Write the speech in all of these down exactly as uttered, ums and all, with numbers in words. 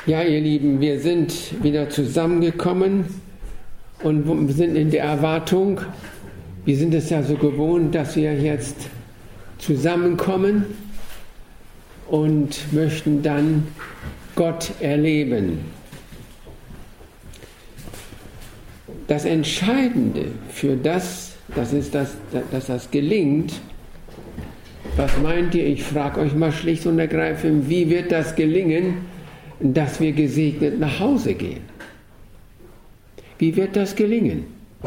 Ja, ihr Lieben, wir sind wieder zusammengekommen und sind in der Erwartung, wir sind es ja so gewohnt, dass wir jetzt zusammenkommen und möchten dann Gott erleben. Das Entscheidende für das, das ist das, dass das gelingt. Was meint ihr? Ich frage euch mal schlicht und ergreifend, wie wird das gelingen, dass wir gesegnet nach Hause gehen? Wie wird das gelingen?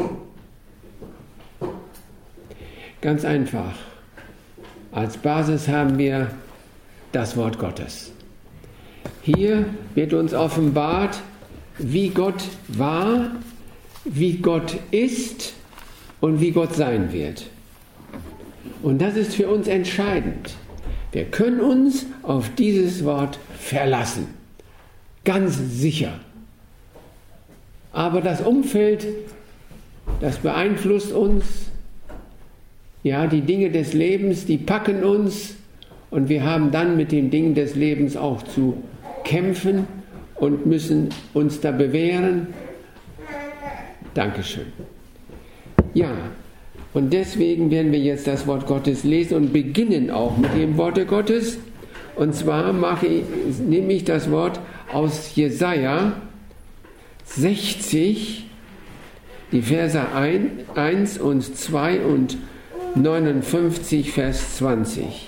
Ganz einfach. Als Basis haben wir das Wort Gottes. Hier wird uns offenbart, wie Gott war, wie Gott ist und wie Gott sein wird. Und das ist für uns entscheidend. Wir können uns auf dieses Wort verlassen. Ganz sicher. Aber das Umfeld, das beeinflusst uns. Ja, die Dinge des Lebens, die packen uns. Und wir haben dann mit den Dingen des Lebens auch zu kämpfen und müssen uns da bewähren. Dankeschön. Ja, und deswegen werden wir jetzt das Wort Gottes lesen und beginnen auch mit dem Worte Gottes. Und zwar mache ich, nehme ich das Wort aus Jesaja sechzig, die Verse eins und zwei und neunundfünfzig, Vers zwanzig.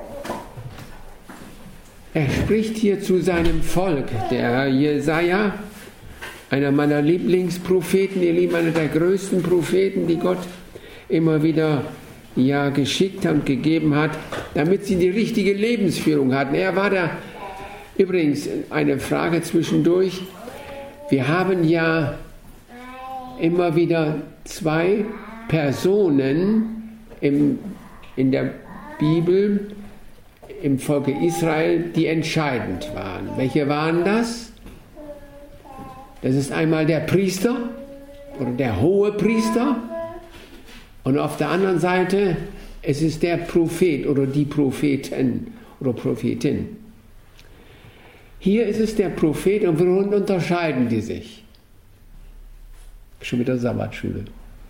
Er spricht hier zu seinem Volk, der Jesaja, einer meiner Lieblingspropheten, ihr Lieben, einer der größten Propheten, die Gott immer wieder ja, geschickt und gegeben hat, damit sie die richtige Lebensführung hatten. Er war da, übrigens eine Frage zwischendurch, wir haben ja immer wieder zwei Personen im, in der Bibel, im Volke Israel, die entscheidend waren. Welche waren das? Das ist einmal der Priester oder der hohe Priester. Und auf der anderen Seite, es ist der Prophet oder die Prophetin oder Prophetin. Hier ist es der Prophet und worin unterscheiden die sich? Schon wieder Sabbatschule.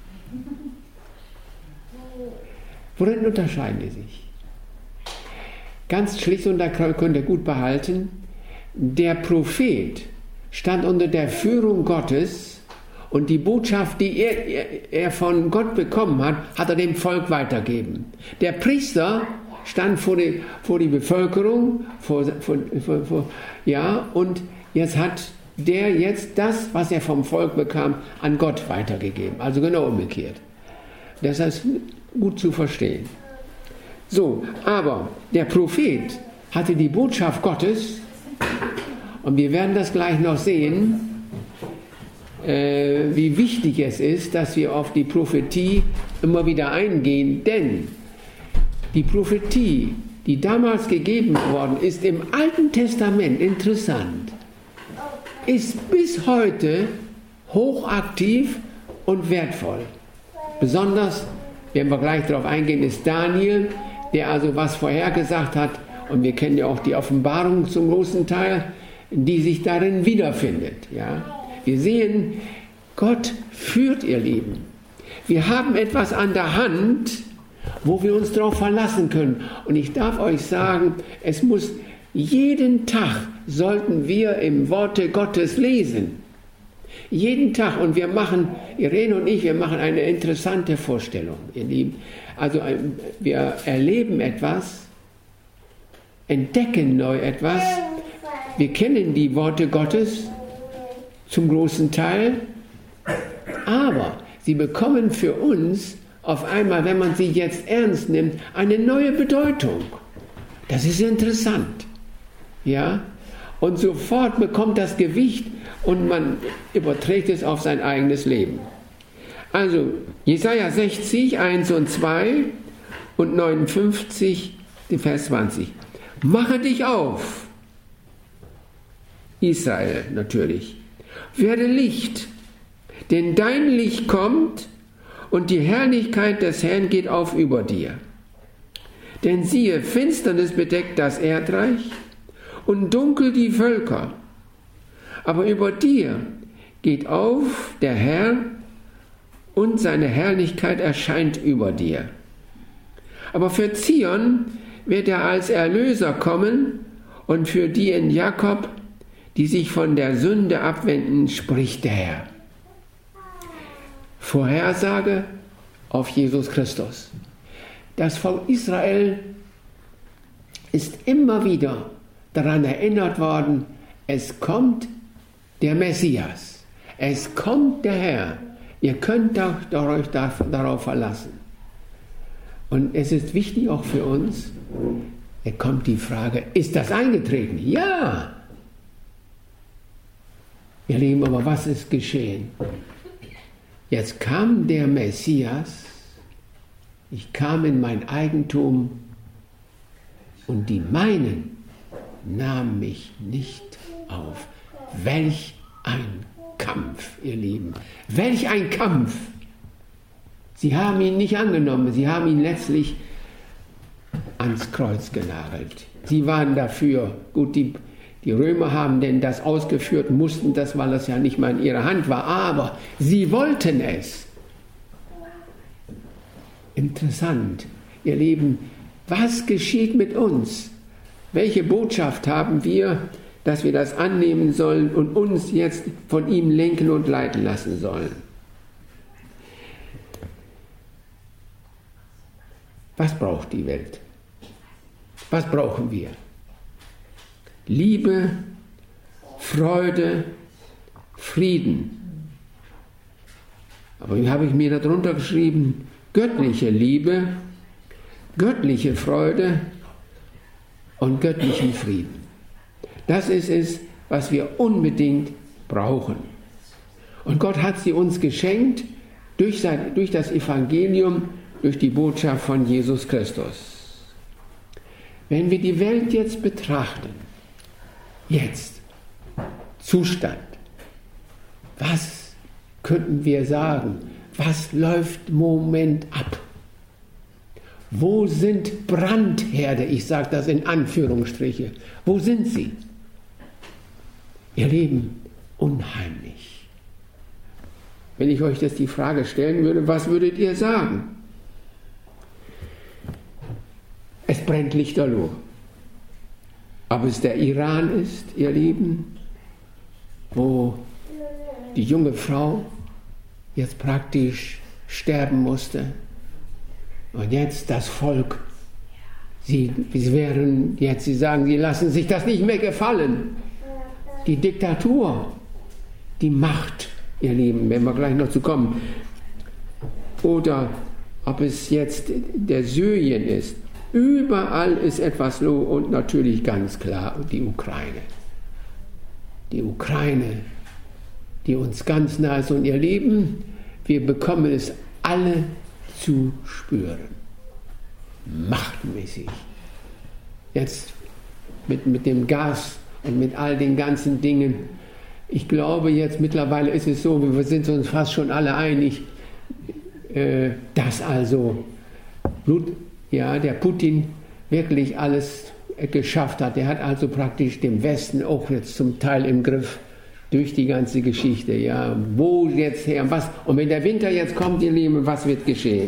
Worin unterscheiden die sich? Ganz schlicht, und da könnt ihr gut behalten, der Prophet stand unter der Führung Gottes. Und die Botschaft, die er, er, er von Gott bekommen hat, hat er dem Volk weitergegeben. Der Priester stand vor die, vor die Bevölkerung, vor, vor, vor, vor, ja, und jetzt hat der jetzt das, was er vom Volk bekam, an Gott weitergegeben. Also genau umgekehrt. Das ist gut zu verstehen. So, aber der Prophet hatte die Botschaft Gottes, und wir werden das gleich noch sehen, Äh, wie wichtig es ist, dass wir auf die Prophetie immer wieder eingehen, denn die Prophetie, die damals gegeben worden ist im Alten Testament, interessant, ist bis heute hochaktiv und wertvoll. Besonders, werden wir gleich darauf eingehen, ist Daniel, der also was vorhergesagt hat, und wir kennen ja auch die Offenbarung zum großen Teil, die sich darin wiederfindet, ja. Wir sehen, Gott führt, ihr Lieben. Wir haben etwas an der Hand, wo wir uns darauf verlassen können. Und ich darf euch sagen, es muss jeden Tag, sollten wir im Worte Gottes lesen. Jeden Tag. Und wir machen, Irene und ich, wir machen eine interessante Vorstellung, ihr Lieben. Also wir erleben etwas, entdecken neu etwas. Wir kennen die Worte Gottes zum großen Teil, aber sie bekommen für uns auf einmal, wenn man sie jetzt ernst nimmt, eine neue Bedeutung. Das ist interessant. Ja? Und sofort bekommt das Gewicht und man überträgt es auf sein eigenes Leben. Also Jesaja sechzig, eins und zwei und neunundfünfzig, Vers zwanzig. Mache dich auf, Israel natürlich. Werde Licht, denn dein Licht kommt und die Herrlichkeit des Herrn geht auf über dir. Denn siehe, Finsternis bedeckt das Erdreich und dunkel die Völker. Aber über dir geht auf der Herr und seine Herrlichkeit erscheint über dir. Aber für Zion wird er als Erlöser kommen und für die in Jakob, die sich von der Sünde abwenden, spricht der Herr. Vorhersage auf Jesus Christus. Das Volk Israel ist immer wieder daran erinnert worden, es kommt der Messias, es kommt der Herr, ihr könnt euch darauf verlassen. Und es ist wichtig auch für uns, da kommt die Frage, ist das eingetreten? Ja! Ihr Lieben, aber was ist geschehen? Jetzt kam der Messias, ich kam in mein Eigentum und die meinen nahmen mich nicht auf. Welch ein Kampf, ihr Lieben, welch ein Kampf! Sie haben ihn nicht angenommen, sie haben ihn letztlich ans Kreuz genagelt. Sie waren dafür, gut, die, die Römer haben denn das ausgeführt, mussten das, weil das ja nicht mal in ihrer Hand war, aber sie wollten es. Interessant, ihr Lieben, was geschieht mit uns? Welche Botschaft haben wir, dass wir das annehmen sollen und uns jetzt von ihm lenken und leiten lassen sollen? Was braucht die Welt? Was brauchen wir? Liebe, Freude, Frieden. Aber hier habe ich mir darunter geschrieben, göttliche Liebe, göttliche Freude und göttlichen Frieden. Das ist es, was wir unbedingt brauchen. Und Gott hat sie uns geschenkt durch, sein, durch das Evangelium, durch die Botschaft von Jesus Christus. Wenn wir die Welt jetzt betrachten, jetzt, Zustand, was könnten wir sagen? Was läuft im Moment ab? Wo sind Brandherde? Ich sage das in Anführungsstriche. Wo sind sie? Ihr Lieben, unheimlich. Wenn ich euch jetzt die Frage stellen würde, was würdet ihr sagen? Es brennt lichterloh. Ob es der Iran ist, ihr Lieben, wo die junge Frau jetzt praktisch sterben musste. Und jetzt das Volk, sie, sie wären jetzt, sie sagen, sie lassen sich das nicht mehr gefallen. Die Diktatur, die Macht, ihr Lieben, wenn wir gleich noch zu kommen. Oder ob es jetzt der Syrien ist. Überall ist etwas los und natürlich ganz klar die Ukraine. Die Ukraine, die uns ganz nah ist. Und ihr Lieben, wir bekommen es alle zu spüren. Machtmäßig. Jetzt mit, mit dem Gas und mit all den ganzen Dingen. Ich glaube, jetzt mittlerweile ist es so, wir sind uns fast schon alle einig, äh, dass also Blut, ja, der Putin wirklich alles geschafft hat. Er hat also praktisch den Westen auch jetzt zum Teil im Griff durch die ganze Geschichte. Ja, wo jetzt her, was? Und wenn der Winter jetzt kommt, ihr Lieben, was wird geschehen?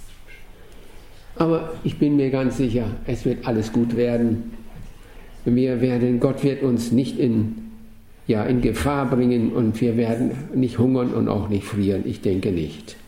Aber ich bin mir ganz sicher, es wird alles gut werden. Wir werden, Gott wird uns nicht in, ja, in Gefahr bringen und wir werden nicht hungern und auch nicht frieren. Ich denke nicht.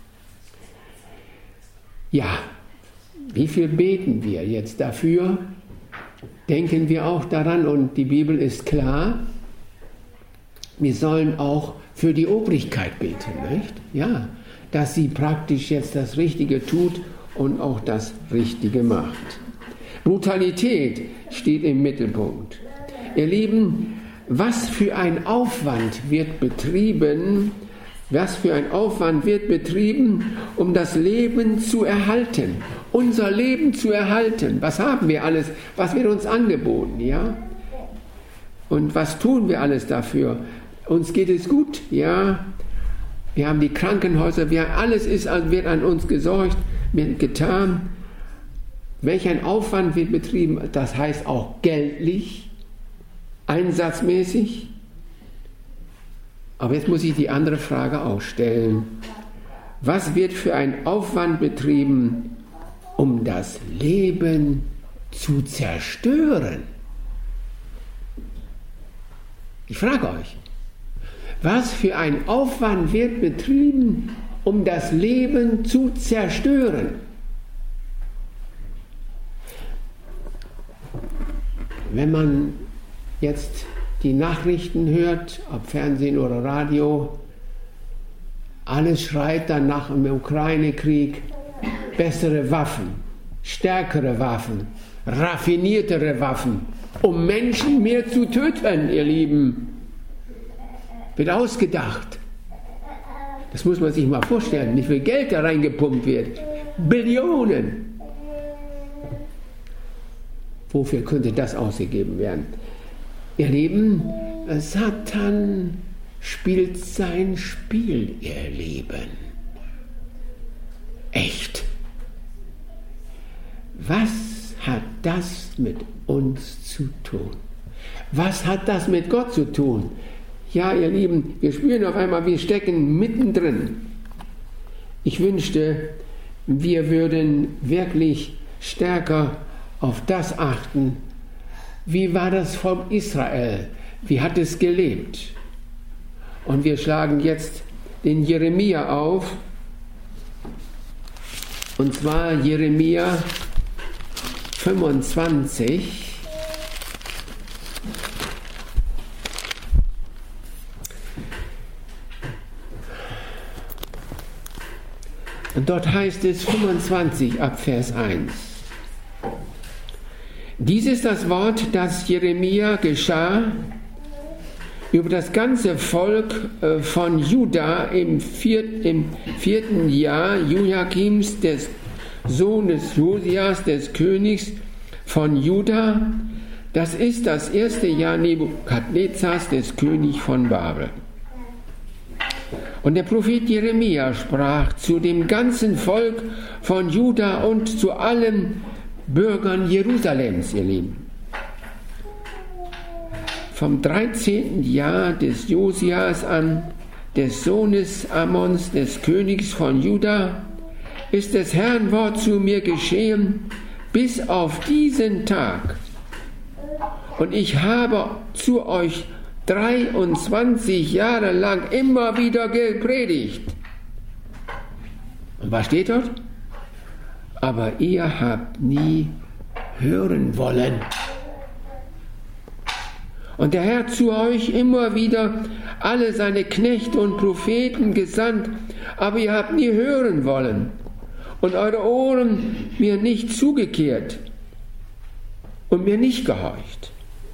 Ja, wie viel beten wir jetzt dafür? Denken wir auch daran, und die Bibel ist klar, wir sollen auch für die Obrigkeit beten, nicht? Ja, dass sie praktisch jetzt das Richtige tut und auch das Richtige macht. Brutalität steht im Mittelpunkt. Ihr Lieben, was für ein Aufwand wird betrieben, was für ein Aufwand wird betrieben, um das Leben zu erhalten, unser Leben zu erhalten. Was haben wir alles, was wird uns angeboten, ja? Und was tun wir alles dafür? Uns geht es gut, ja? Wir haben die Krankenhäuser, wir, alles ist, wird an uns gesorgt, wird getan. Welch ein Aufwand wird betrieben, das heißt auch geldlich, einsatzmäßig. Aber jetzt muss ich die andere Frage auch stellen. Was wird für ein Aufwand betrieben, um das Leben zu zerstören? Ich frage euch, was für ein Aufwand wird betrieben, um das Leben zu zerstören? Wenn man jetzt die Nachrichten hört, ob Fernsehen oder Radio, alles schreit dann nach dem Ukraine-Krieg, bessere Waffen, stärkere Waffen, raffiniertere Waffen, um Menschen mehr zu töten, ihr Lieben. Wird ausgedacht. Das muss man sich mal vorstellen, wie viel Geld da reingepumpt wird. Billionen. Wofür könnte das ausgegeben werden? Ihr Lieben, Satan spielt sein Spiel, ihr Lieben. Echt. Was hat das mit uns zu tun? Was hat das mit Gott zu tun? Ja, ihr Lieben, wir spüren auf einmal, wir stecken mittendrin. Ich wünschte, wir würden wirklich stärker auf das achten. Wie war das Volk Israel? Wie hat es gelebt? Und wir schlagen jetzt den Jeremia auf. Und zwar Jeremia fünfundzwanzig. Und dort heißt es fünfundzwanzig ab Vers eins. Dies ist das Wort, das Jeremia geschah über das ganze Volk von Juda im, viert, im vierten Jahr Joachims, des Sohnes Josias, des Königs von Juda. Das ist das erste Jahr Nebukadnezars, des Königs von Babel. Und der Prophet Jeremia sprach zu dem ganzen Volk von Juda und zu allen Bürgern Jerusalems, ihr Lieben. Vom dreizehnten Jahr des Josias an, des Sohnes Ammons, des Königs von Juda, ist des Herrn Wort zu mir geschehen, bis auf diesen Tag. Und ich habe zu euch dreiundzwanzig Jahre lang immer wieder gepredigt. Und was steht dort? Aber ihr habt nie hören wollen. Und der Herr zu euch immer wieder alle seine Knechte und Propheten gesandt, aber ihr habt nie hören wollen und eure Ohren mir nicht zugekehrt und mir nicht gehorcht.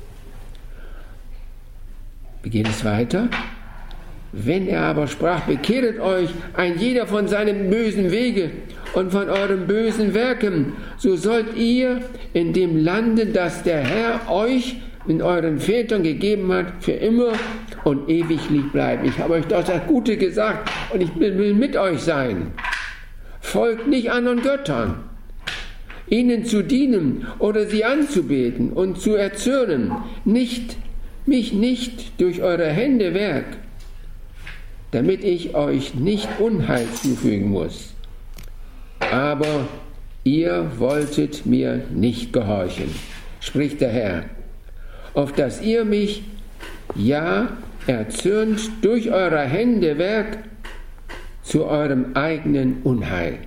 Wie geht es weiter? Wenn er aber sprach, bekehret euch ein jeder von seinem bösen Wege und von euren bösen Werken, so sollt ihr in dem Lande, das der Herr euch in euren Vätern gegeben hat, für immer und ewiglich bleiben. Ich habe euch doch das Gute gesagt und ich will mit euch sein. Folgt nicht anderen Göttern, ihnen zu dienen oder sie anzubeten und zu erzürnen, nicht, mich nicht durch eure Hände Werk, damit ich euch nicht Unheil zufügen muss. Aber ihr wolltet mir nicht gehorchen, spricht der Herr, auf dass ihr mich, ja, erzürnt durch eure Hände Werk zu eurem eigenen Unheil.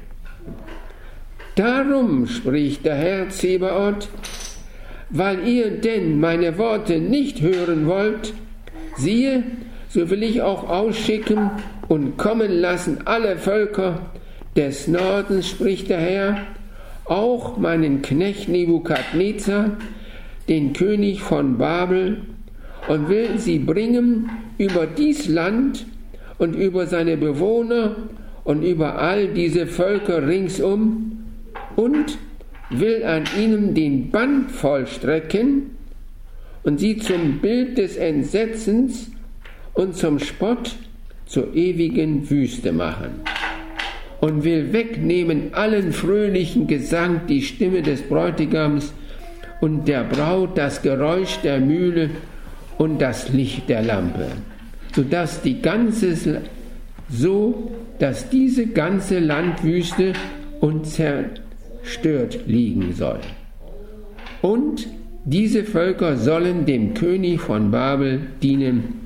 Darum spricht der Herr Zebaoth, weil ihr denn meine Worte nicht hören wollt, siehe, so will ich auch ausschicken und kommen lassen alle Völker des Nordens, spricht der Herr, auch meinen Knecht Nebukadnezar, den König von Babel, und will sie bringen über dies Land und über seine Bewohner und über all diese Völker ringsum und will an ihnen den Bann vollstrecken und sie zum Bild des Entsetzens und zum Spott zur ewigen Wüste machen und will wegnehmen allen fröhlichen Gesang die Stimme des Bräutigams und der Braut das Geräusch der Mühle und das Licht der Lampe. sodass die ganze, so dass diese ganze Landwüste und zerstört liegen soll. Und diese Völker sollen dem König von Babel dienen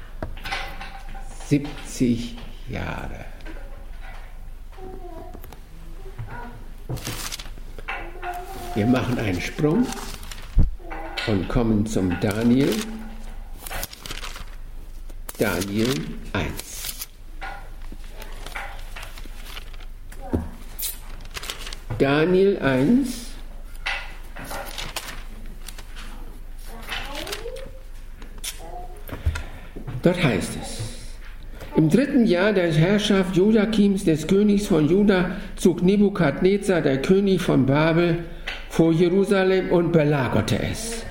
siebzig Jahre. Wir machen einen Sprung und kommen zum Daniel. Daniel eins. Daniel eins. Dort heißt es: Im dritten Jahr der Herrschaft Joachims, des Königs von Juda, zog Nebukadnezar, der König von Babel, vor Jerusalem und belagerte es.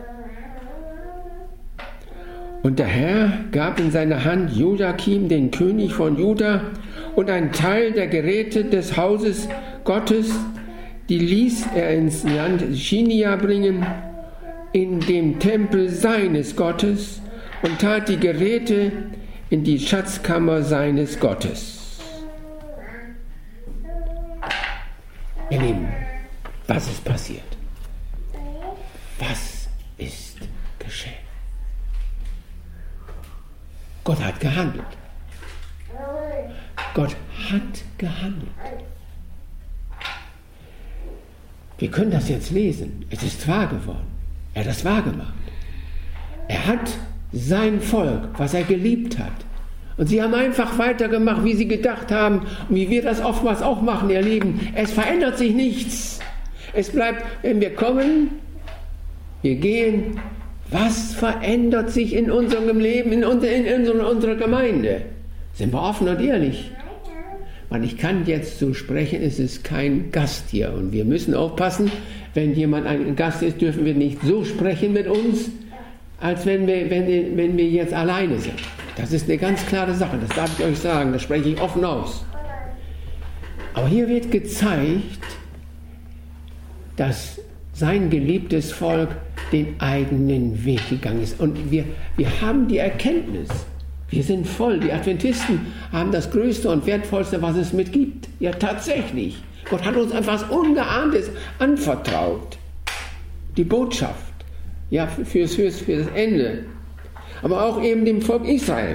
Und der Herr gab in seine Hand Joachim, den König von Juda, und einen Teil der Geräte des Hauses Gottes, die ließ er ins Land Chinia bringen, in dem Tempel seines Gottes, und tat die Geräte in die Schatzkammer seines Gottes. Ihr Lieben, was ist passiert? Was ist geschehen? Gott hat gehandelt. Gott hat gehandelt. Wir können das jetzt lesen. Es ist wahr geworden. Er hat das wahr gemacht. Er hat sein Volk, was er geliebt hat. Und sie haben einfach weitergemacht, wie sie gedacht haben und wie wir das oftmals auch machen, ihr Lieben. Es verändert sich nichts. Es bleibt, wenn wir kommen, wir gehen, was verändert sich in unserem Leben, in, unser, in unserer, unserer Gemeinde? Sind wir offen und ehrlich? Weil ich kann jetzt so sprechen, es ist kein Gast hier. Und wir müssen aufpassen, wenn jemand ein Gast ist, dürfen wir nicht so sprechen mit uns, als wenn wir, wenn, wenn wir jetzt alleine sind. Das ist eine ganz klare Sache, das darf ich euch sagen, das spreche ich offen aus. Aber hier wird gezeigt, dass sein geliebtes Volk den eigenen Weg gegangen ist. Und wir, wir haben die Erkenntnis, wir sind voll, die Adventisten haben das Größte und Wertvollste, was es mitgibt. Ja, tatsächlich. Gott hat uns etwas Ungeahntes anvertraut. Die Botschaft. Ja, fürs, fürs, für das Ende. Aber auch eben dem Volk Israel.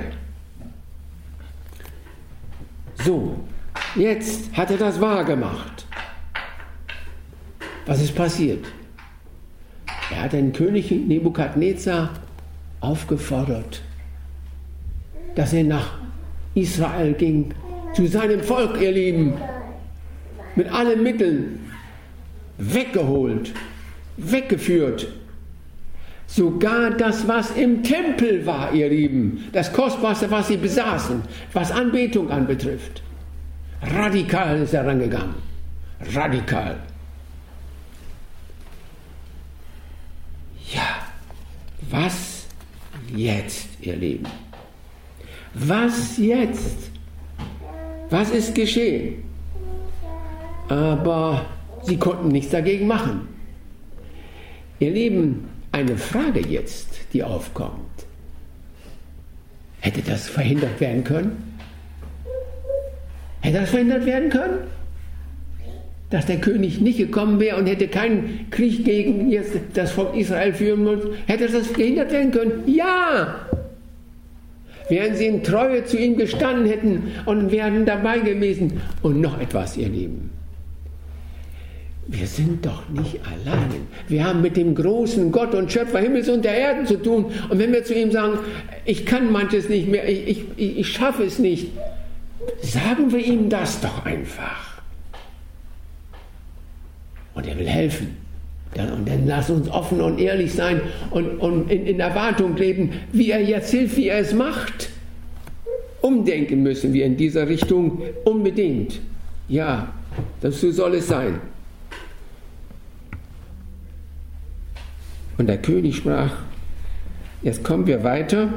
So, jetzt hat er das wahr gemacht. Was ist passiert? Er hat den König Nebukadnezar aufgefordert, dass er nach Israel ging, zu seinem Volk, ihr Lieben, mit allen Mitteln weggeholt, weggeführt. Sogar das, was im Tempel war, ihr Lieben, das Kostbarste, was sie besaßen, was Anbetung anbetrifft. Radikal ist er rangegangen. Radikal. Ja, was jetzt, ihr Lieben? Was jetzt? Was ist geschehen? Aber sie konnten nichts dagegen machen. Ihr Lieben, eine Frage jetzt, die aufkommt. Hätte das verhindert werden können? Hätte das verhindert werden können? Dass der König nicht gekommen wäre und hätte keinen Krieg gegen jetzt das Volk Israel führen müssen? Hätte das verhindert werden können? Ja! Wären sie in Treue zu ihm gestanden hätten und wären dabei gewesen. Und noch etwas, ihr Lieben. Wir sind doch nicht allein. Wir haben mit dem großen Gott und Schöpfer Himmels und der Erde zu tun. Und wenn wir zu ihm sagen, ich kann manches nicht mehr, ich, ich, ich, ich schaffe es nicht, sagen wir ihm das doch einfach. Und er will helfen. Dann, und dann lass uns offen und ehrlich sein und, und in, in Erwartung leben, wie er jetzt hilft, wie er es macht. Umdenken müssen wir in dieser Richtung unbedingt. Ja, so soll es sein. Und der König sprach, jetzt kommen wir weiter.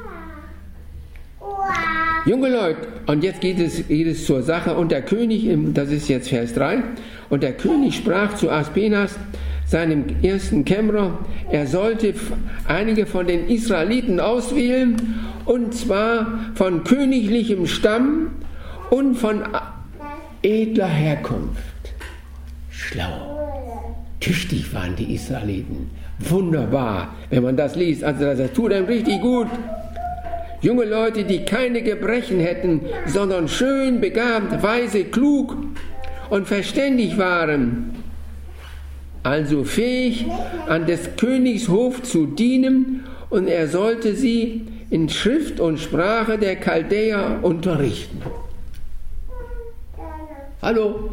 Junge Leute, und jetzt geht es, geht es zur Sache. Und der König, das ist jetzt Vers drei, und der König sprach zu Aspenas, seinem ersten Kämmerer, er sollte einige von den Israeliten auswählen, und zwar von königlichem Stamm und von edler Herkunft. Schlau, tüchtig waren die Israeliten. Wunderbar, wenn man das liest. Also das tut einem richtig gut. Junge Leute, die keine Gebrechen hätten, sondern schön, begabt, weise, klug und verständig waren. Also fähig, an des Königs Hof zu dienen, und er sollte sie in Schrift und Sprache der Chaldäer unterrichten. Hallo?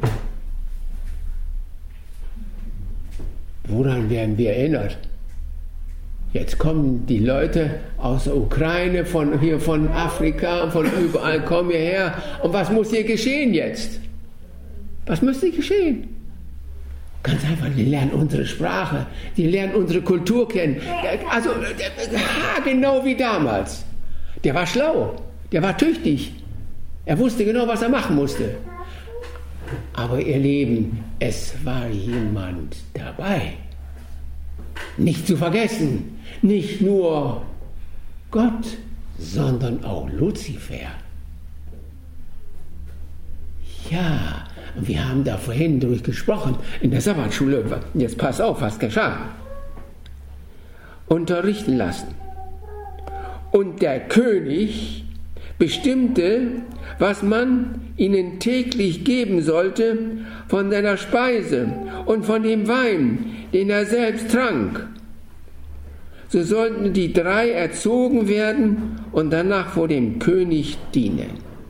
Woran werden wir erinnert? Jetzt kommen die Leute aus der Ukraine, von hier von Afrika, von überall kommen hierher. Und was muss hier geschehen jetzt? Was müsste geschehen? Ganz einfach, die lernen unsere Sprache, die lernen unsere Kultur kennen. Also genau wie damals. Der war schlau, der war tüchtig. Er wusste genau, was er machen musste. Aber ihr Lieben, es war jemand dabei. Nicht zu vergessen, nicht nur Gott, sondern auch Luzifer. Ja, und wir haben da vorhin durchgesprochen in der Sabbatschule. Jetzt pass auf, was geschah. Unterrichten lassen. Und der König bestimmte, was man ihnen täglich geben sollte von seiner Speise und von dem Wein, den er selbst trank. So sollten die drei erzogen werden und danach vor dem König dienen.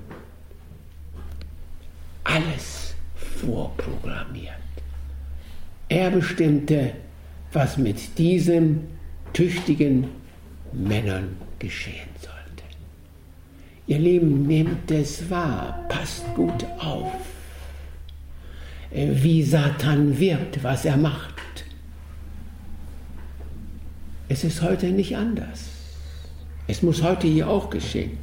Alles vorprogrammiert. Er bestimmte, was mit diesen tüchtigen Männern geschehen sollte. Ihr Lieben, nehmt es wahr, passt gut auf, wie Satan wirkt, was er macht. Es ist heute nicht anders. Es muss heute hier auch geschehen.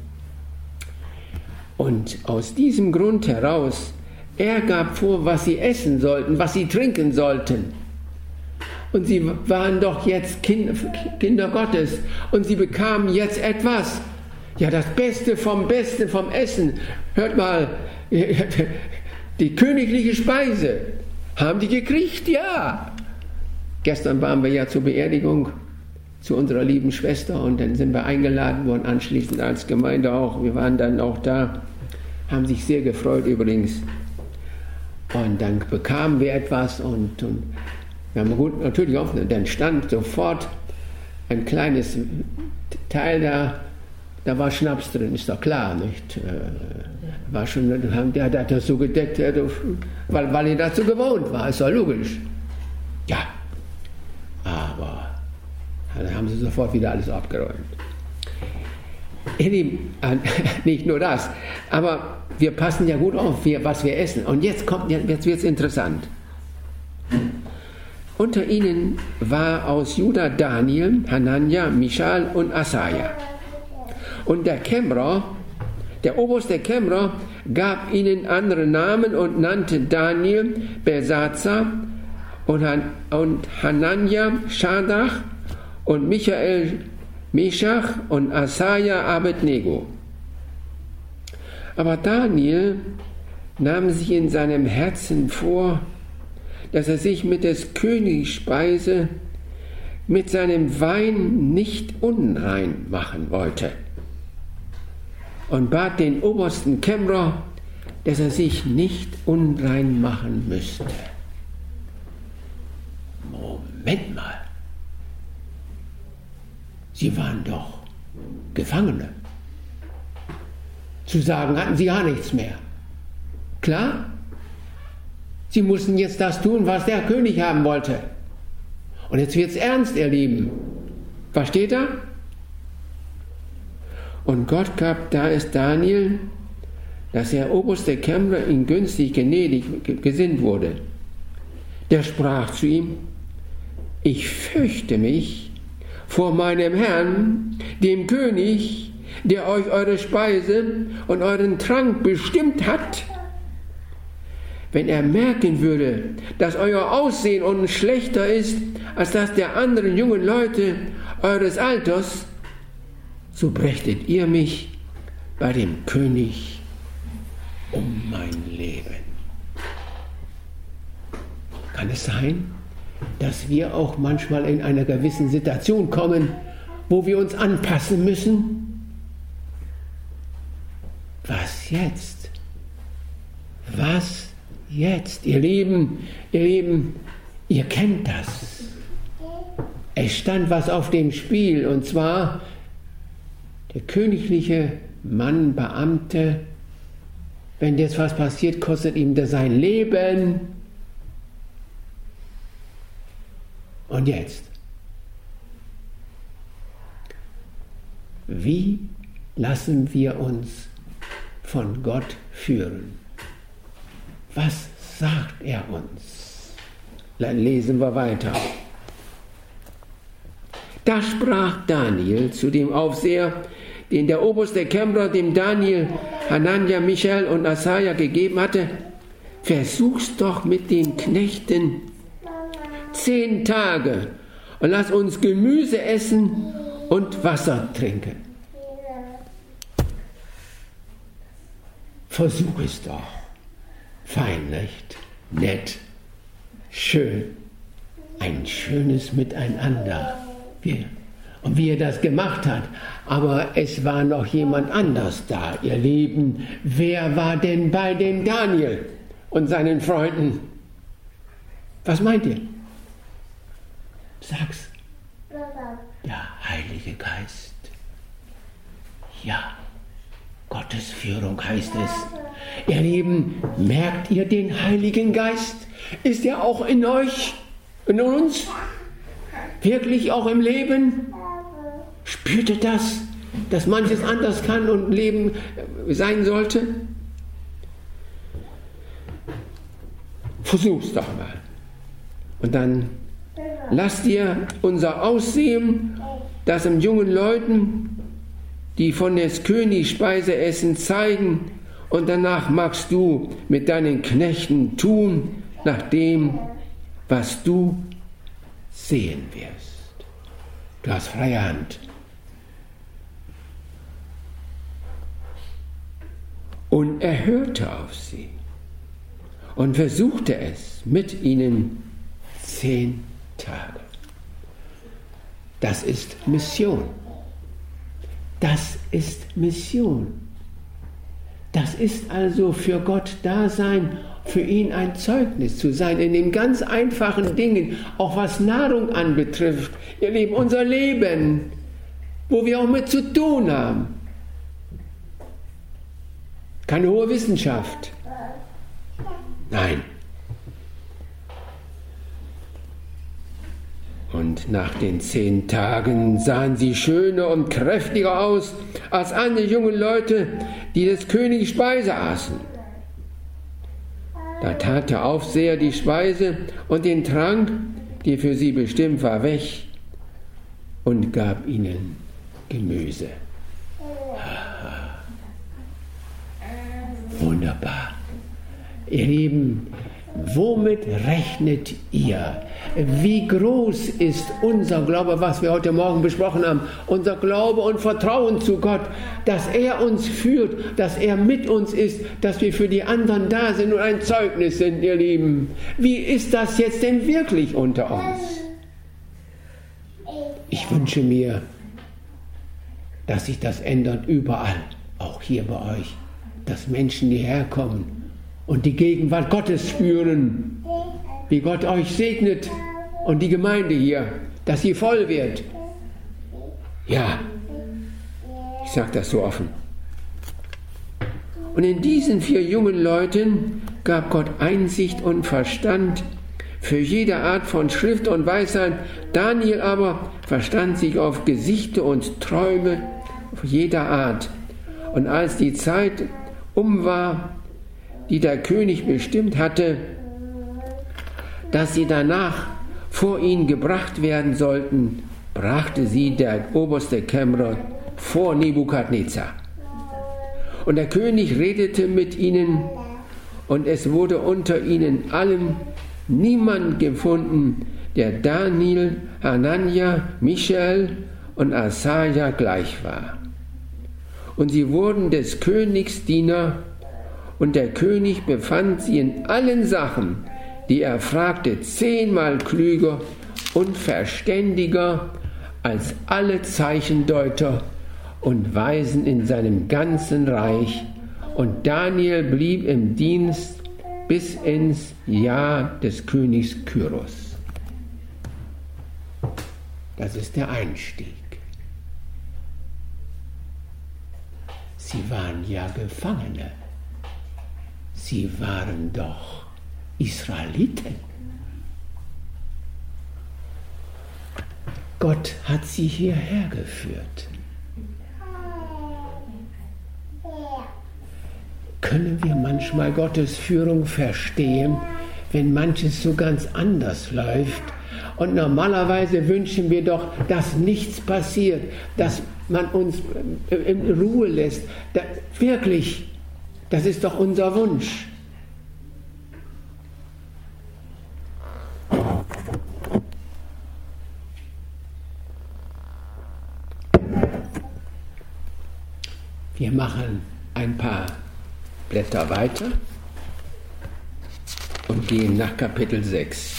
Und aus diesem Grund heraus, er gab vor, was sie essen sollten, was sie trinken sollten. Und sie waren doch jetzt Kinder, Kinder Gottes, und sie bekamen jetzt etwas. Ja, das Beste vom Besten vom Essen. Hört mal, die königliche Speise. Haben die gekriegt? Ja. Gestern waren wir ja zur Beerdigung zu unserer lieben Schwester, und dann sind wir eingeladen worden, anschließend als Gemeinde auch. Wir waren dann auch da, haben sich sehr gefreut übrigens. Und dann bekamen wir etwas, und, und wir haben gut natürlich auch, dann stand sofort ein kleines Teil da. Da war Schnaps drin, ist doch klar, nicht? War schon, der hat das so gedeckt, weil, weil er dazu gewohnt war, ist doch logisch. Ja, aber dann haben sie sofort wieder alles abgeräumt. Nicht nur das, aber wir passen ja gut auf, was wir essen. Und jetzt kommt, jetzt wird es interessant. Unter ihnen war aus Juda Daniel, Hanania, Mischal und Asaja. Und der Kämmerer, der oberste Kämmerer, gab ihnen andere Namen und nannte Daniel Belsazar und, Han, und Hanania Schadrach und Michael Meschach und Asaja Abednego. Aber Daniel nahm sich in seinem Herzen vor, dass er sich mit des Königs Speise, mit seinem Wein nicht unrein machen wollte. Und bat den obersten Kämmerer, dass er sich nicht unrein machen müsste. Moment mal. Sie waren doch Gefangene. Zu sagen hatten sie gar nichts mehr. Klar? Sie mussten jetzt das tun, was der König haben wollte. Und jetzt wird's ernst, ihr Lieben. Versteht ihr? Und Gott gab, da es Daniel, dass der oberste Kämmerer ihn günstig gnädig gesinnt wurde. Der sprach zu ihm: Ich fürchte mich vor meinem Herrn, dem König, der euch eure Speise und euren Trank bestimmt hat, wenn er merken würde, dass euer Aussehen unten schlechter ist als das der anderen jungen Leute eures Alters, so brächtet ihr mich bei dem König um mein Leben. Kann es sein, dass wir auch manchmal in einer gewissen Situation kommen, wo wir uns anpassen müssen? Was jetzt? Was jetzt? Ihr Lieben, ihr Lieben, ihr kennt das. Es stand was auf dem Spiel, und zwar der königliche Mann, Beamte, wenn jetzt was passiert, kostet ihm das sein Leben. Und jetzt? Wie lassen wir uns von Gott führen? Was sagt er uns? Dann lesen wir weiter. Da sprach Daniel zu dem Aufseher, den der oberste Kämmerer dem Daniel, Hanania, Michael und Asaja gegeben hatte: Versuch's doch mit den Knechten zehn Tage und lass uns Gemüse essen und Wasser trinken. Versuch es doch. Fein, nicht? Nett, schön, ein schönes Miteinander. Wir, und wie er das gemacht hat, aber es war noch jemand anders da, ihr Lieben. Wer war denn bei dem Daniel und seinen Freunden? Was meint ihr? Sag's. Der Heilige Geist. Ja, Gottes Führung heißt es. Ihr Lieben, merkt ihr den Heiligen Geist? Ist er auch in euch, in uns? Wirklich auch im Leben? Spürt ihr das, dass manches anders kann und Leben sein sollte? Versuch's doch mal. Und dann lasst ihr unser Aussehen, das den jungen Leuten, die von des Königs Speise essen, zeigen, und danach magst du mit deinen Knechten tun, nach dem, was du sehen wirst. Du hast freie Hand. Und er hörte auf sie und versuchte es mit ihnen zehn Tage. Das ist Mission. Das ist Mission. Das ist also für Gott da sein, für ihn ein Zeugnis zu sein, in den ganz einfachen Dingen, auch was Nahrung anbetrifft. Ihr Lieben, unser Leben, wo wir auch mit zu tun haben. Keine hohe Wissenschaft. Nein. Und nach den zehn Tagen sahen sie schöner und kräftiger aus als andere junge Leute, die des Königs Speise aßen. Da tat der Aufseher die Speise und den Trank, die für sie bestimmt war, weg und gab ihnen Gemüse. Wunderbar. Ihr Lieben, womit rechnet ihr? Wie groß ist unser Glaube, was wir heute Morgen besprochen haben? Unser Glaube und Vertrauen zu Gott, dass er uns führt, dass er mit uns ist, dass wir für die anderen da sind und ein Zeugnis sind, ihr Lieben. Wie ist das jetzt denn wirklich unter uns? Ich wünsche mir, dass sich das ändert überall, auch hier bei euch, dass Menschen hierher kommen und die Gegenwart Gottes spüren, wie Gott euch segnet und die Gemeinde hier, dass sie voll wird. Ja, ich sage das so offen. Und in diesen vier jungen Leuten gab Gott Einsicht und Verstand für jede Art von Schrift und Weisheit. Daniel aber verstand sich auf Gesichter und Träume jeder Art. Und als die Zeit um war, die der König bestimmt hatte, dass sie danach vor ihn gebracht werden sollten, brachte sie der oberste Kämmerer vor Nebukadnezar. Und der König redete mit ihnen und es wurde unter ihnen allen niemand gefunden, der Daniel, Hanania, Michael und Asaja gleich war. Und sie wurden des Königs Diener, und der König befand sie in allen Sachen, die er fragte, zehnmal klüger und verständiger als alle Zeichendeuter und Weisen in seinem ganzen Reich. Und Daniel blieb im Dienst bis ins Jahr des Königs Kyros. Das ist der Einstieg. Sie waren ja Gefangene. Sie waren doch Israeliten. Gott hat sie hierher geführt. Können wir manchmal Gottes Führung verstehen, wenn manches so ganz anders läuft? Und normalerweise wünschen wir doch, dass nichts passiert, dass man uns in Ruhe lässt. Da, wirklich, das ist doch unser Wunsch. Wir machen ein paar Blätter weiter und gehen nach Kapitel sechs.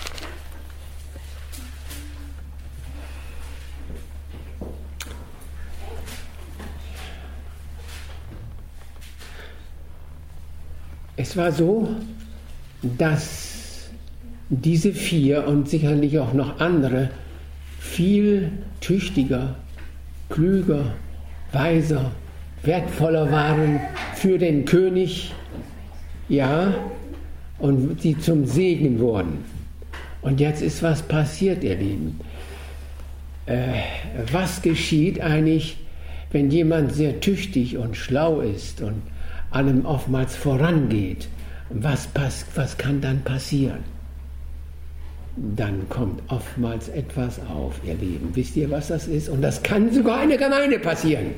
Es war so, dass diese vier und sicherlich auch noch andere viel tüchtiger, klüger, weiser, wertvoller waren für den König, ja, und sie zum Segen wurden. Und jetzt ist was passiert, ihr Lieben. Äh, was geschieht eigentlich, wenn jemand sehr tüchtig und schlau ist und allem oftmals vorangeht? Was, pass, was kann dann passieren? Dann kommt oftmals etwas auf, ihr Lieben. Wisst ihr, was das ist? Und das kann sogar eine Gemeinde passieren.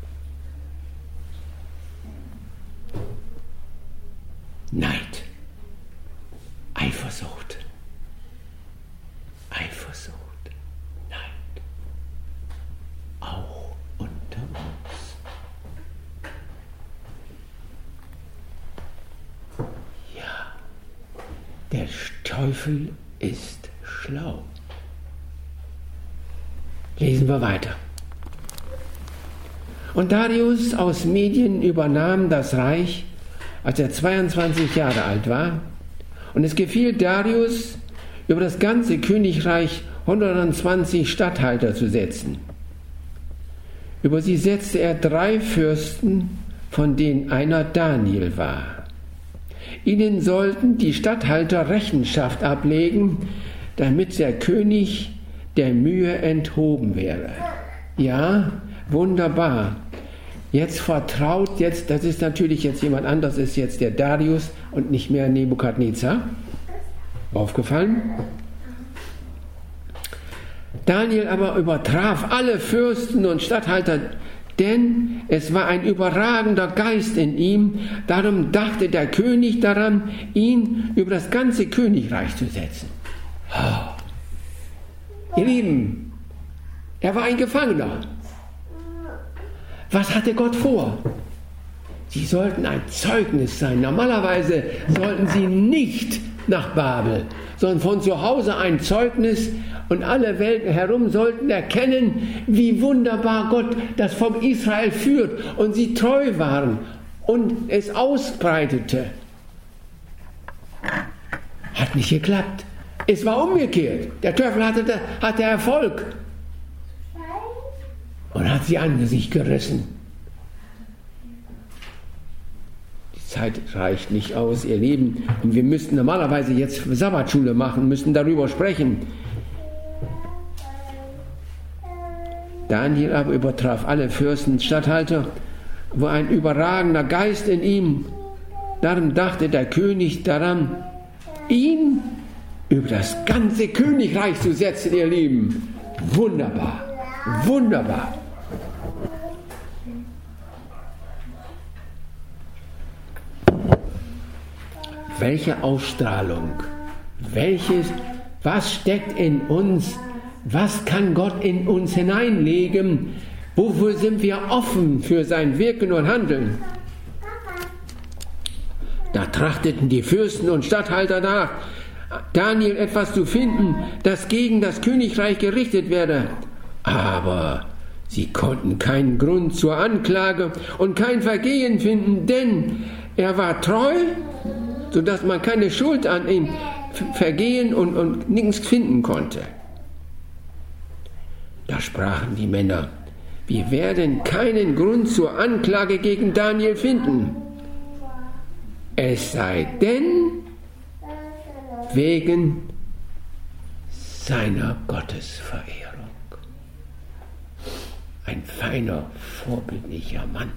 Neid, Eifersucht, Eifersucht, Neid, auch unter uns. Ja, der Teufel ist schlau. Lesen wir weiter. Und Darius aus Medien übernahm das Reich, als er zweiundzwanzig Jahre alt war, und es gefiel Darius, über das ganze Königreich hundertzwanzig Statthalter zu setzen. Über sie setzte er drei Fürsten, von denen einer Daniel war. Ihnen sollten die Statthalter Rechenschaft ablegen, damit der König der Mühe enthoben wäre. Ja, wunderbar. Jetzt vertraut, jetzt, das ist natürlich jetzt jemand anderes, ist jetzt der Darius und nicht mehr Nebukadnezar. Aufgefallen? Daniel aber übertraf alle Fürsten und Statthalter, denn es war ein überragender Geist in ihm. Darum dachte der König daran, ihn über das ganze Königreich zu setzen. Oh. Ihr Lieben, er war ein Gefangener. Was hatte Gott vor? Sie sollten ein Zeugnis sein. Normalerweise sollten sie nicht nach Babel, sondern von zu Hause ein Zeugnis, und alle Welt herum sollten erkennen, wie wunderbar Gott das Volk Israel führt und sie treu waren und es ausbreitete. Hat nicht geklappt. Es war umgekehrt. Der Teufel hatte, hatte Erfolg. Und hat sie an sich gerissen. Die Zeit reicht nicht aus, ihr Lieben. Und wir müssten normalerweise jetzt Sabbatschule machen, müssen darüber sprechen. Daniel aber übertraf alle Fürsten, Statthalter, war ein überragender Geist in ihm. Darum dachte der König daran, ihn über das ganze Königreich zu setzen, ihr Lieben. Wunderbar, wunderbar. welche Ausstrahlung, welches, was steckt in uns, was kann Gott in uns hineinlegen, wofür sind wir offen für sein Wirken und Handeln. Da trachteten die Fürsten und Statthalter nach, Daniel etwas zu finden, das gegen das Königreich gerichtet werde. Aber sie konnten keinen Grund zur Anklage und kein Vergehen finden, denn er war treu, sodass man keine Schuld an ihm vergehen und, und nichts finden konnte. Da sprachen die Männer, wir werden keinen Grund zur Anklage gegen Daniel finden, es sei denn wegen seiner Gottesverehrung. Ein feiner, vorbildlicher Mann.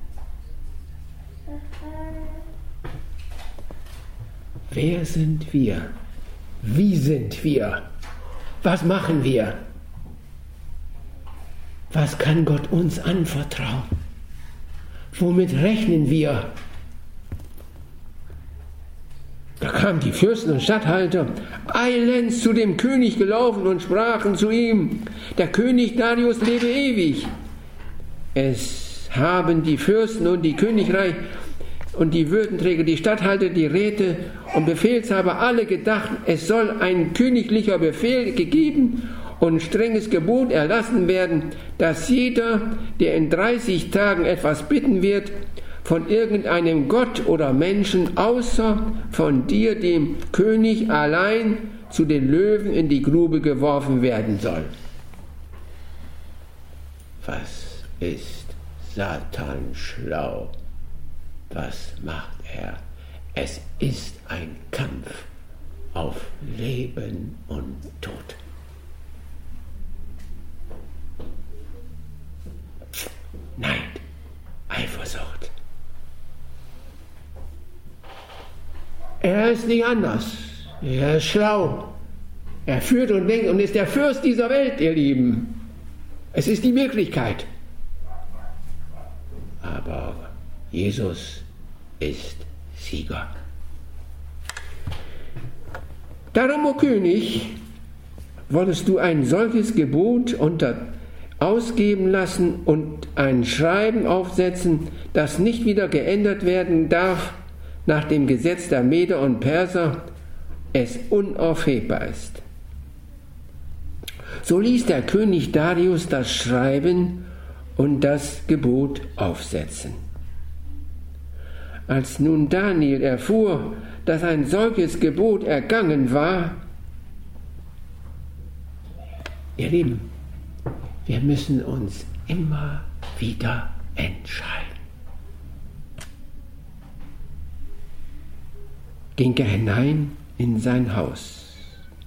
Wer sind wir? Wie sind wir? Was machen wir? Was kann Gott uns anvertrauen? Womit rechnen wir? Da kamen die Fürsten und Statthalter eilends zu dem König gelaufen und sprachen zu ihm, der König Darius lebe ewig. Es haben die Fürsten und die Königreich und die Würdenträger, die Statthalter, die Räte und Befehlshaber alle gedacht, es soll ein königlicher Befehl gegeben und strenges Gebot erlassen werden, dass jeder, der in dreißig Tagen etwas bitten wird, von irgendeinem Gott oder Menschen, außer von dir, dem König, allein zu den Löwen in die Grube geworfen werden soll. Was ist Satan schlau? Was macht er? Es ist ein Kampf auf Leben und Tod. Neid, Eifersucht. Er ist nicht anders. Er ist schlau. Er führt und denkt und ist der Fürst dieser Welt, ihr Lieben. Es ist die Wirklichkeit. Aber Jesus ist Sieger. Darum, o König, wolltest du ein solches Gebot unter ausgeben lassen und ein Schreiben aufsetzen, das nicht wieder geändert werden darf, nach dem Gesetz der Meder und Perser es unaufhebbar ist. So ließ der König Darius das Schreiben und das Gebot aufsetzen. Als nun Daniel erfuhr, dass ein solches Gebot ergangen war, ihr Lieben, wir müssen uns immer wieder entscheiden. Ging er hinein in sein Haus.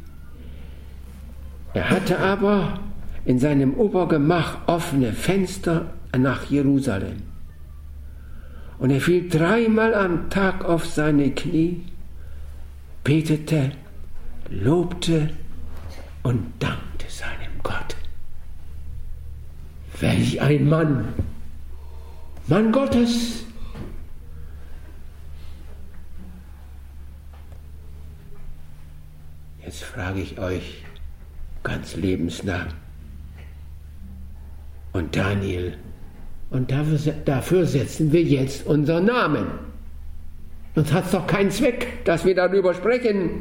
Er hatte aber in seinem Obergemach offene Fenster nach Jerusalem. Und er fiel dreimal am Tag auf seine Knie, betete, lobte und dankte seinem Gott. Welch ein Mann! Mann Gottes! Jetzt frage ich euch ganz lebensnah. Und Daniel, und dafür, dafür setzen wir jetzt unseren Namen. Sonst hat es doch keinen Zweck, dass wir darüber sprechen.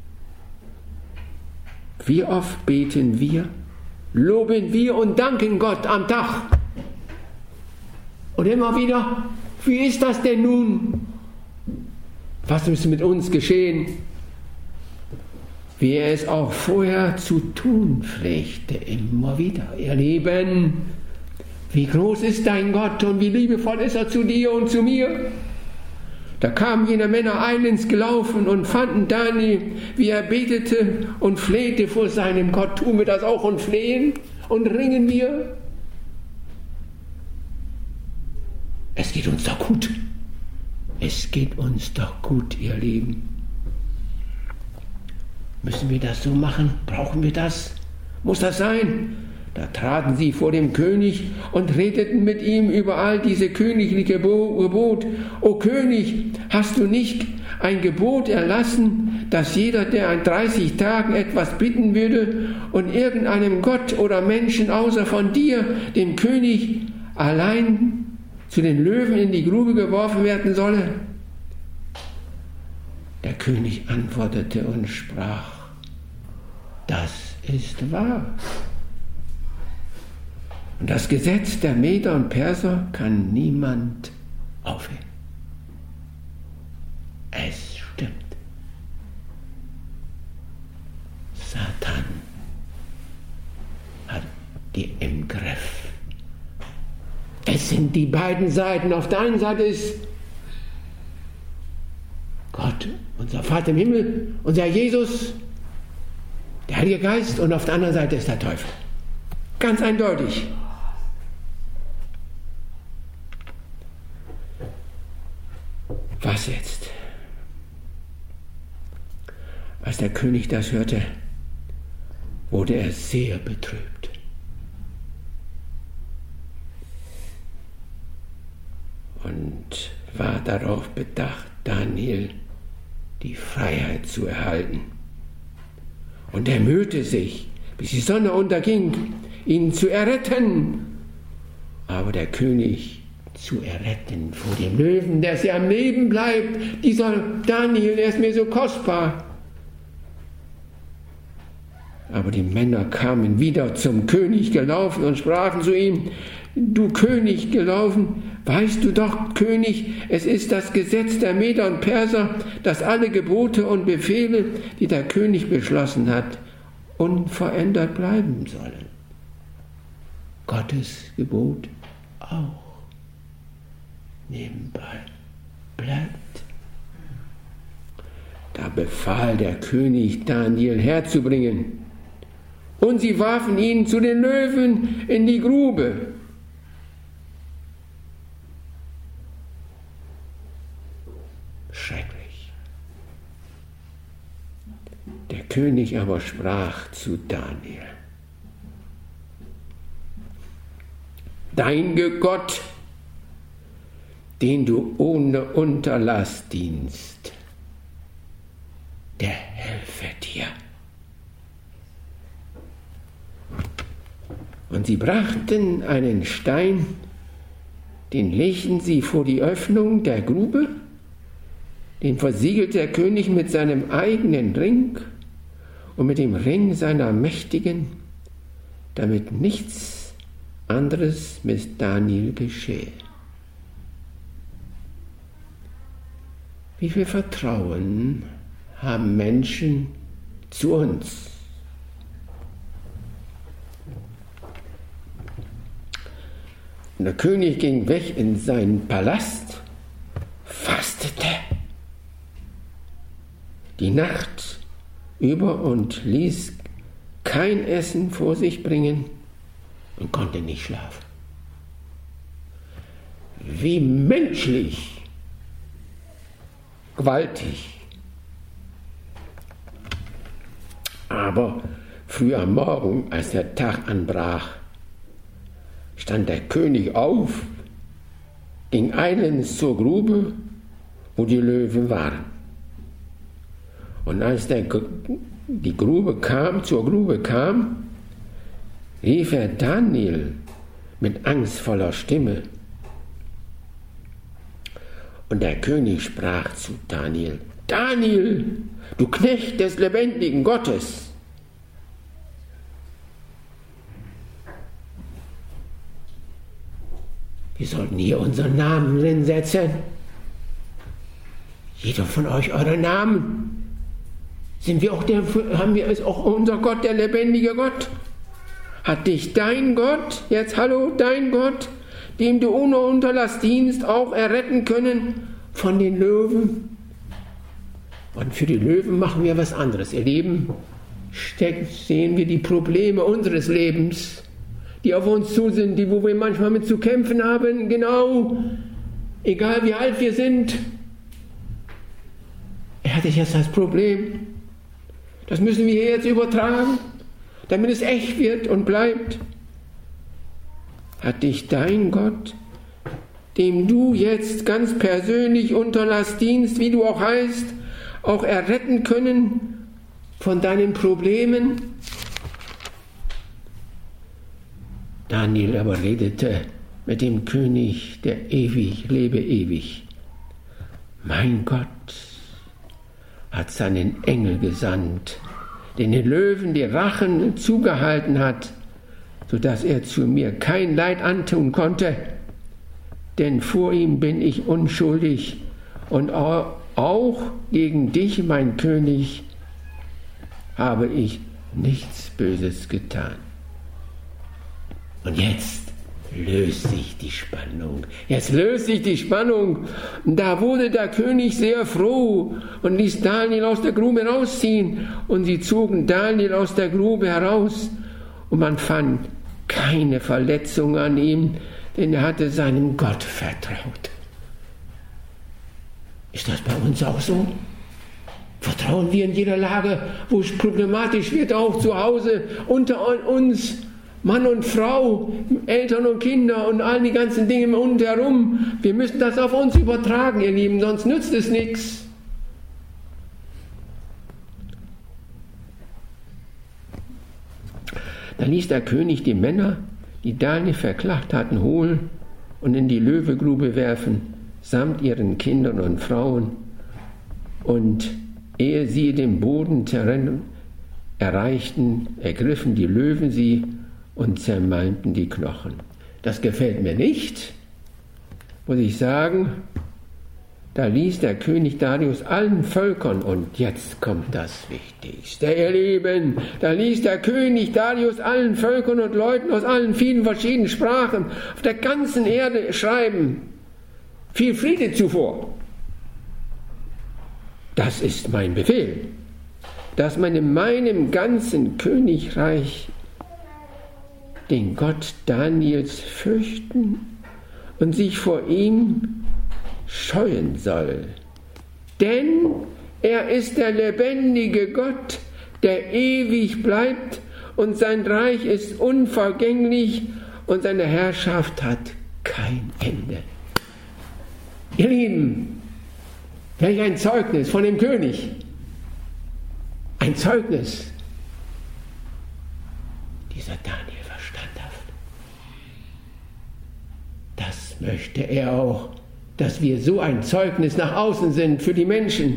Wie oft beten wir, loben wir und danken Gott am Tag. Und immer wieder, wie ist das denn nun? Was müsste mit uns geschehen? Wie er es auch vorher zu tun pflegte, immer wieder. Ihr Lieben, wie groß ist dein Gott und wie liebevoll ist er zu dir und zu mir? Da kamen jene Männer eilends gelaufen und fanden Daniel, wie er betete und flehte vor seinem Gott. Tun wir das auch und flehen und ringen wir? Es geht uns doch gut. Es geht uns doch gut, ihr Lieben. Müssen wir das so machen? Brauchen wir das? Muss das sein? Da traten sie vor dem König und redeten mit ihm über all diese königliche Gebot. O König, hast du nicht ein Gebot erlassen, dass jeder, der an dreißig Tagen etwas bitten würde und irgendeinem Gott oder Menschen außer von dir, dem König, allein zu den Löwen in die Grube geworfen werden solle? Der König antwortete und sprach: Das ist wahr. Und das Gesetz der Meder und Perser kann niemand aufheben. Es stimmt. Satan hat die im Griff. Es sind die beiden Seiten. Auf der einen Seite ist Gott, unser Vater im Himmel, unser Jesus, der Heilige Geist, und auf der anderen Seite ist der Teufel. Ganz eindeutig. Was jetzt? Als der König das hörte, wurde er sehr betrübt. Und war darauf bedacht, Daniel die Freiheit zu erhalten. Und er mühte sich, bis die Sonne unterging, ihn zu erretten. Aber der König zu erretten vor dem Löwen, dass er am Leben bleibt. Dieser Daniel, der ist mir so kostbar. Aber die Männer kamen wieder zum König gelaufen und sprachen zu ihm: Du König gelaufen, weißt du doch, König, es ist das Gesetz der Meder und Perser, dass alle Gebote und Befehle, die der König beschlossen hat, unverändert bleiben sollen. Gottes Gebot auch nebenbei bleibt. Da befahl der König, Daniel herzubringen, und sie warfen ihn zu den Löwen in die Grube. Schrecklich. Der König aber sprach zu Daniel: Dein Gott, den du ohne Unterlass dienst, der helfe dir. Und sie brachten einen Stein, den legten sie vor die Öffnung der Grube, den versiegelte der König mit seinem eigenen Ring und mit dem Ring seiner Mächtigen, damit nichts anderes mit Daniel geschehe. Wie viel Vertrauen haben Menschen zu uns? Und der König ging weg in seinen Palast, fastete die Nacht über und ließ kein Essen vor sich bringen und konnte nicht schlafen. Wie menschlich, gewaltig. Aber früh am Morgen, als der Tag anbrach, stand der König auf, ging eilends zur Grube, wo die Löwen waren. Und als der, die Grube kam, zur Grube kam, rief er Daniel mit angstvoller Stimme. Und der König sprach zu Daniel: Daniel, du Knecht des lebendigen Gottes, wir sollten hier unseren Namen drin setzen. Jeder von euch euren Namen. Sind wir auch der, haben wir es auch unser Gott, der lebendige Gott? Hat dich dein Gott, jetzt hallo, dein Gott, dem du ohne Unterlass dienst, auch erretten können von den Löwen? Und für die Löwen machen wir was anderes. Ihr Leben, sehen wir die Probleme unseres Lebens, die auf uns zu sind, die, wo wir manchmal mit zu kämpfen haben, genau, egal wie alt wir sind. Er hatte jetzt das Problem. Das müssen wir jetzt übertragen, damit es echt wird und bleibt. Hat dich dein Gott, dem du jetzt ganz persönlich unterlass dienst, wie du auch heißt, auch erretten können von deinen Problemen? Daniel aber redete mit dem König, der ewig lebe ewig. Mein Gott hat seinen Engel gesandt, den den Löwen die Rachen zugehalten hat, sodass er zu mir kein Leid antun konnte. Denn vor ihm bin ich unschuldig und auch gegen dich, mein König, habe ich nichts Böses getan. Und jetzt löst sich die Spannung. Jetzt löst sich die Spannung. Da wurde der König sehr froh und ließ Daniel aus der Grube rausziehen. Und sie zogen Daniel aus der Grube heraus. Und man fand keine Verletzung an ihm, denn er hatte seinem Gott vertraut. Ist das bei uns auch so? Vertrauen wir in jeder Lage, wo es problematisch wird, auch zu Hause, unter uns, Mann und Frau, Eltern und Kinder und all die ganzen Dinge rundherum. Wir müssen das auf uns übertragen, ihr Lieben, sonst nützt es nichts. Da ließ der König die Männer, die Daniel verklagt hatten, holen und in die Löwegrube werfen, samt ihren Kindern und Frauen. Und ehe sie den Boden erreichten, ergriffen die Löwen sie und zermalmten die Knochen. Das gefällt mir nicht, muss ich sagen. Da ließ der König Darius allen Völkern, und jetzt kommt das Wichtigste, ihr Lieben, da ließ der König Darius allen Völkern und Leuten aus allen vielen verschiedenen Sprachen auf der ganzen Erde schreiben, viel Friede zuvor. Das ist mein Befehl, dass man in meinem ganzen Königreich den Gott Daniels fürchten und sich vor ihm scheuen soll. Denn er ist der lebendige Gott, der ewig bleibt, und sein Reich ist unvergänglich und seine Herrschaft hat kein Ende. Ihr Lieben, welch ein Zeugnis von dem König. Ein Zeugnis. Dieser Daniel war standhaft. Das möchte er auch, dass wir so ein Zeugnis nach außen sind für die Menschen.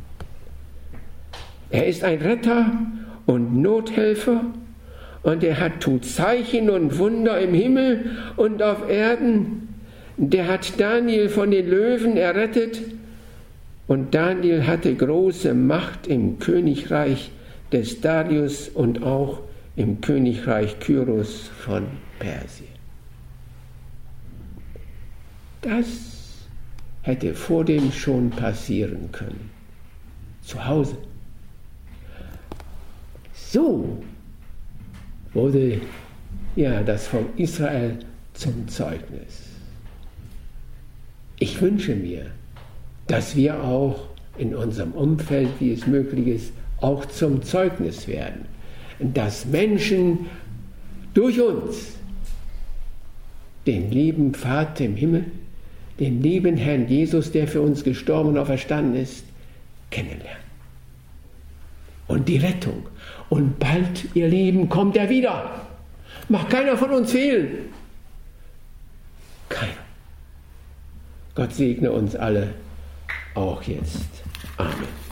Er ist ein Retter und Nothelfer und er hat tut Zeichen und Wunder im Himmel und auf Erden. Der hat Daniel von den Löwen errettet und Daniel hatte große Macht im Königreich des Darius und auch im Königreich Kyros von Persien. Das hätte vor dem schon passieren können. Zu Hause. So wurde ja das Volk Israel zum Zeugnis. Ich wünsche mir, dass wir auch in unserem Umfeld, wie es möglich ist, auch zum Zeugnis werden. Dass Menschen durch uns den lieben Vater im Himmel, den lieben Herrn Jesus, der für uns gestorben und auferstanden ist, kennenlernen. Und die Rettung. Und bald, ihr Lieben, kommt er wieder. Macht keiner von uns fehlen. Keiner. Gott segne uns alle, auch jetzt. Amen.